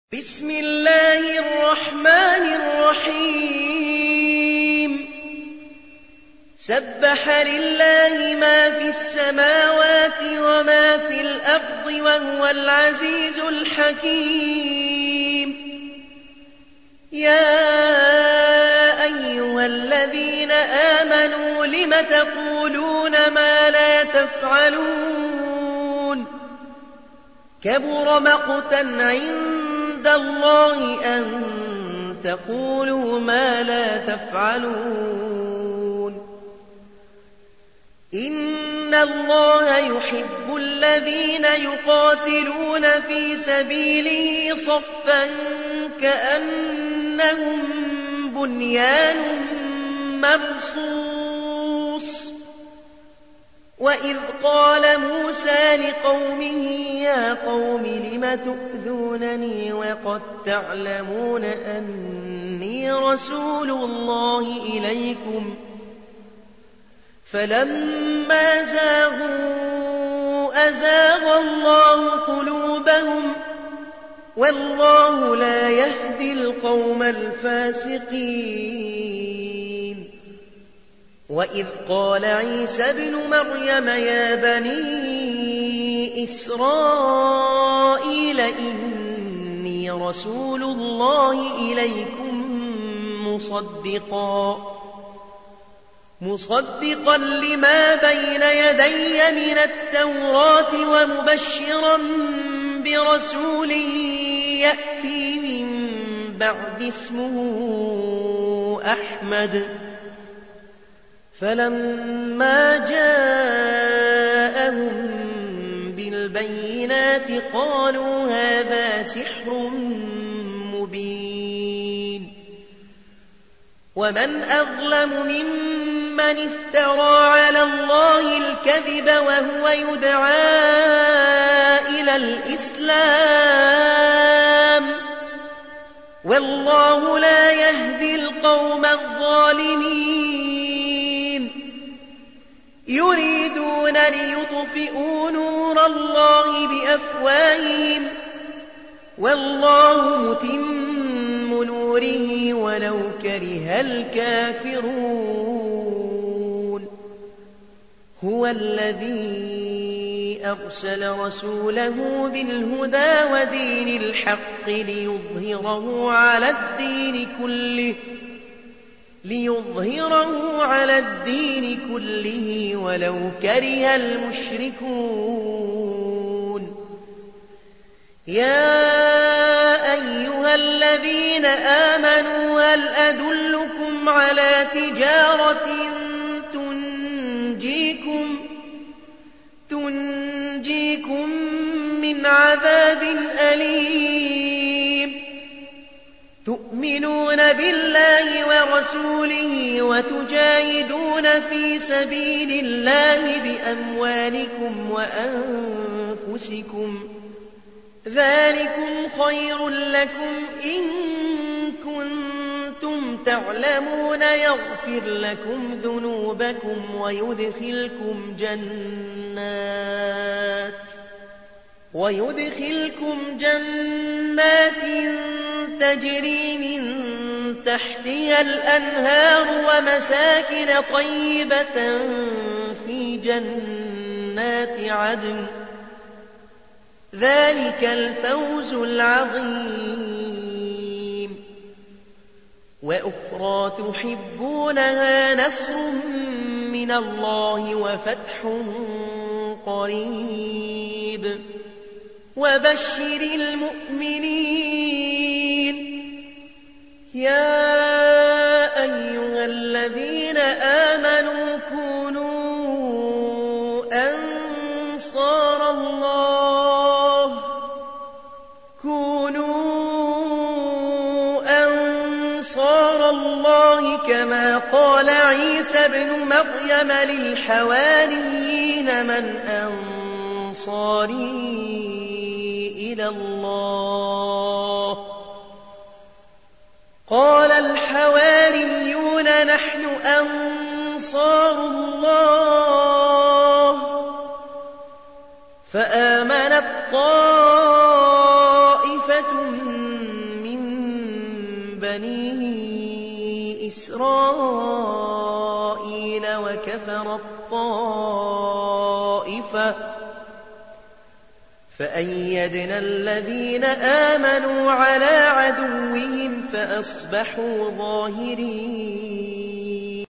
بسم الله الرحمن الرحيم سبح لله ما في السماوات وما في الأرض وهو العزيز الحكيم يا أيها الذين آمنوا لم تقولون ما لا تفعلون كبر مقتا عند الله أن تقولوا ما لا تفعلون إن الله يحب الذين يقاتلون في سبيله صفا كأنهم بنيان مرصوص وإذ قال موسى لقومه يا قوم لم تؤذونني وقد تعلمون أني رسول الله إليكم فلما زاغوا أزاغ الله قلوبهم والله لا يهدي القوم الفاسقين وإذ قال عيسى ابن مريم يا بني إسرائيل إني رسول الله إليكم مصدقا لما بين يدي من التوراة ومبشرا برسول يأتي من بعد اسمه أحمد فلما جاءهم بالبينات قالوا هذا سحر مبين ومن أظلم ممن افترى على الله الكذب وهو يدعى إلى الإسلام والله لا يهدي القوم الظالمين يريدون ليطفئوا نور الله بأفواههم والله متم نوره ولو كره الكافرون هو الذي أرسل رسوله بالهدى ودين الحق ليظهره على الدين كله ولو كره المشركون يا أيها الذين آمنوا هل أدلكم على تجارة تنجيكم من عذاب أليم تؤمنون بالله ورسوله وتجاهدون في سبيل الله بأموالكم وأنفسكم ذلكم خير لكم إن كنتم تعلمون يغفر لكم ذنوبكم ويدخلكم جنات تجري من تحتها الأنهار ومساكن طيبة في جنات عدن ذلك الفوز العظيم وأخرى تحبونها نصر من الله وفتح قريب وبشر المؤمنين يا أيها الذين آمنوا كونوا أنصار الله كما قال عيسى ابن مريم للحواريين من أنصاري إلى الله قال الحواريون نحن أنصار الله فآمنت طائفة بني إسرائيل وكفر الطائفة فأيدنا الذين آمنوا على عدوهم فأصبحوا ظاهرين.